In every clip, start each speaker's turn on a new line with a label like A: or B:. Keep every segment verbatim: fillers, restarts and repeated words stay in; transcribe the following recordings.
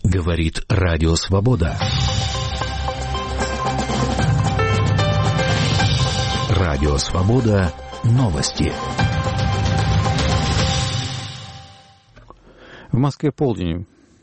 A: Говорит Радио Свобода. Радио Свобода. Новости.
B: В Москве полдень.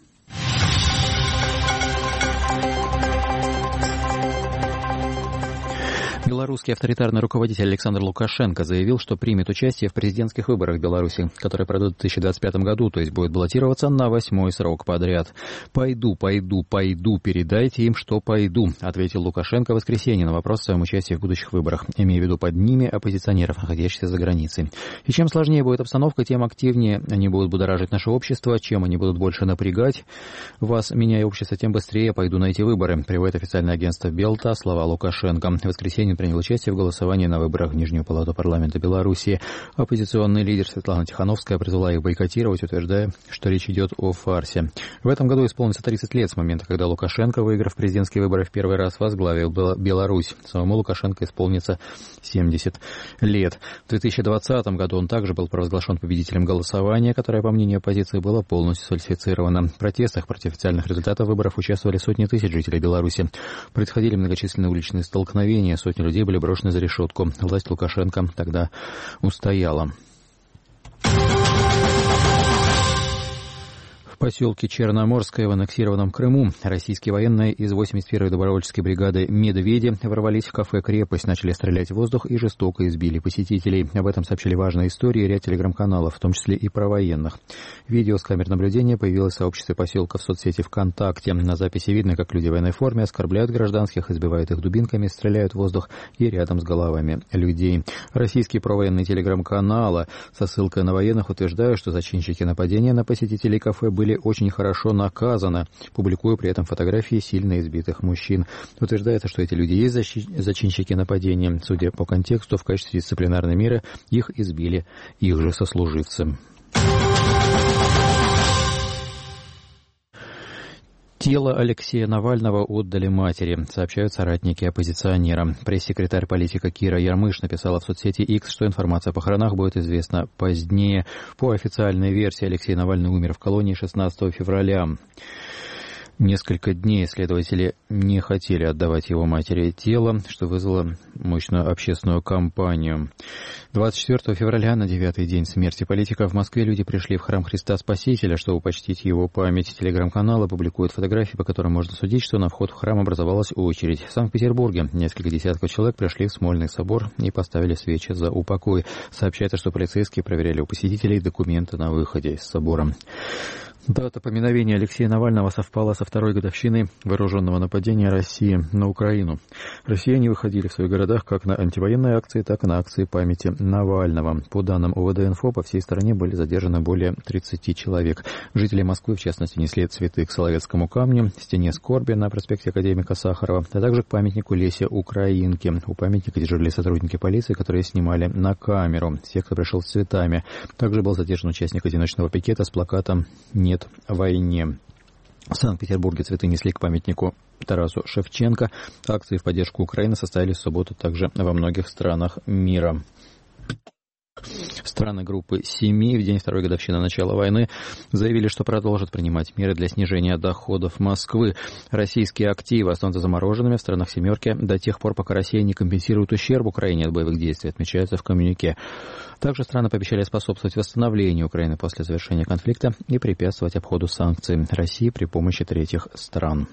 B: Белорусский авторитарный руководитель Александр Лукашенко заявил, что примет участие в президентских выборах в Беларуси, которые пройдут в две тысячи двадцать пятом году, то есть будет баллотироваться на восьмой срок подряд. «Пойду, пойду, пойду, передайте им, что пойду», ответил Лукашенко в воскресенье на вопрос о своем участии в будущих выборах, имея в виду под ними оппозиционеров, находящихся за границей. И чем сложнее будет обстановка, тем активнее они будут будоражить наше общество, чем они будут больше напрягать вас, меня и общество, тем быстрее пойду на эти выборы, приводит официальное агентство Белта слова Лукашенко. В воскресенье принял участие в голосовании на выборах в Нижнюю палату парламента Беларуси. Оппозиционный лидер Светлана Тихановская призвала их бойкотировать, утверждая, что речь идет о фарсе. В этом году исполнится тридцать лет с момента, когда Лукашенко, выиграв президентские выборы в первый раз, возглавил Беларусь. Самому Лукашенко исполнится семьдесят лет. В две тысячи двадцатом году он также был провозглашен победителем голосования, которое, по мнению оппозиции, было полностью сфальсифицировано. В протестах против официальных результатов выборов участвовали сотни тысяч жителей Беларуси. Происходили многочисленные уличные столкновения, сотни людей были брошены за решетку. Власть Лукашенко тогда устояла. В поселке Черноморское в аннексированном Крыму российские военные из восемьдесят первой добровольческой бригады «Медведи» ворвались в кафе «Крепость», начали стрелять в воздух и жестоко избили посетителей. Об этом сообщили важные истории и ряд телеграм-каналов, в том числе и про военных. Видео с камер наблюдения появилось в сообществе поселка в соцсети ВКонтакте. На записи видно, как люди в военной форме оскорбляют гражданских, избивают их дубинками, стреляют в воздух и рядом с головами людей. Российские провоенные телеграм-каналы со ссылкой на военных утверждают, что зачинщики нападения на посетителей кафе были очень хорошо наказаны, публикуя при этом фотографии сильно избитых мужчин. Утверждается, что эти люди есть зачинщики нападения. Судя по контексту, в качестве дисциплинарной меры их избили их же сослуживцы. Тело Алексея Навального отдали матери, сообщают соратники оппозиционера. Пресс-секретарь политика Кира Ярмыш написала в соцсети X, что информация о похоронах будет известна позднее. По официальной версии, Алексей Навальный умер в колонии шестнадцатого февраля. Несколько дней следователи не хотели отдавать его матери тело, что вызвало мощную общественную кампанию. двадцать четвёртого февраля, на девятый день смерти политика, в Москве люди пришли в храм Христа Спасителя, чтобы почтить его память. Телеграм-каналы публикуют фотографии, по которым можно судить, что на вход в храм образовалась очередь. В Санкт-Петербурге несколько десятков человек пришли в Смольный собор и поставили свечи за упокой. Сообщается, что полицейские проверяли у посетителей документы на выходе из собора. Дата поминовения Алексея Навального совпала со второй годовщиной вооруженного нападения России на Украину. Россияне выходили в своих городах как на антивоенные акции, так и на акции памяти Навального. По данным ОВД-инфо, по всей стране были задержаны более тридцати человек. Жители Москвы, в частности, несли цветы к Соловецкому камню, стене скорби на проспекте Академика Сахарова, а также к памятнику Лесе Украинке. У памятника дежурили сотрудники полиции, которые снимали на камеру всех, кто пришел с цветами. Также был задержан участник одиночного пикета с плакатом «Нет войне». В Санкт-Петербурге цветы несли к памятнику Тарасу Шевченко. Акции в поддержку Украины состоялись в субботу также во многих странах мира. Страны группы семи в день второй годовщины начала войны заявили, что продолжат принимать меры для снижения доходов Москвы. Российские активы останутся замороженными в странах «семерки» до тех пор, пока Россия не компенсирует ущерб Украине от боевых действий, отмечается в коммюнике. Также страны пообещали способствовать восстановлению Украины после завершения конфликта и препятствовать обходу санкций России при помощи третьих стран.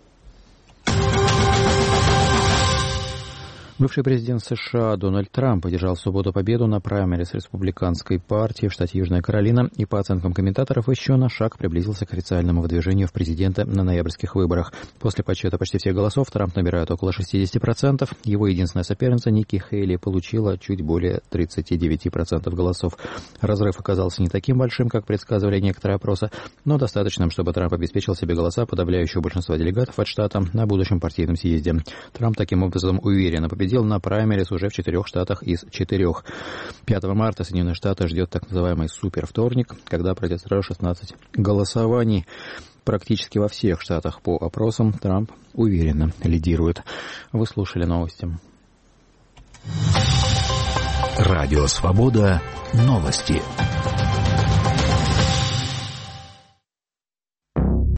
B: Бывший президент США Дональд Трамп одержал в субботу победу на праймериз республиканской партии в штате Южная Каролина и, по оценкам комментаторов, еще на шаг приблизился к официальному выдвижению в президенты на ноябрьских выборах. После подсчета почти всех голосов Трамп набирает около шестьдесят процентов. Его единственная соперница Никки Хейли получила чуть более тридцать девять процентов голосов. Разрыв оказался не таким большим, как предсказывали некоторые опросы, но достаточным, чтобы Трамп обеспечил себе голоса подавляющего большинства делегатов от штата на будущем партийном съезде. Трамп таким образом уверенно победил на праймерис уже в четырех штатах из четырех. пятого марта Соединенные Штаты ждет так называемый супервторник, когда пройдет сразу шестнадцать голосований. Практически во всех штатах по опросам Трамп уверенно лидирует. Вы слушали новости.
A: Радио Свобода. Новости.